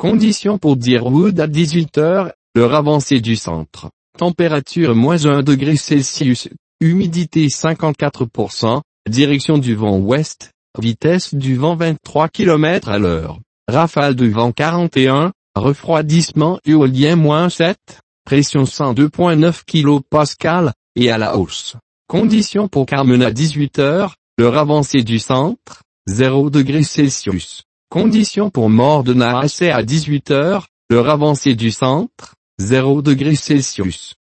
Conditions pour Deerwood à 18 heures, l'heure avancée du centre. Température -1°C, humidité 54%, direction du vent ouest, vitesse du vent 23 km à l'heure, rafale de vent 41, refroidissement éolien -7, pression 102,9 kPa, et à la hausse. Conditions pour Carmen à 18 heures, l'heure avancée du centre, 0°C. Conditions pour Morden à 18 heures, l'heure avancée du centre, 0°C.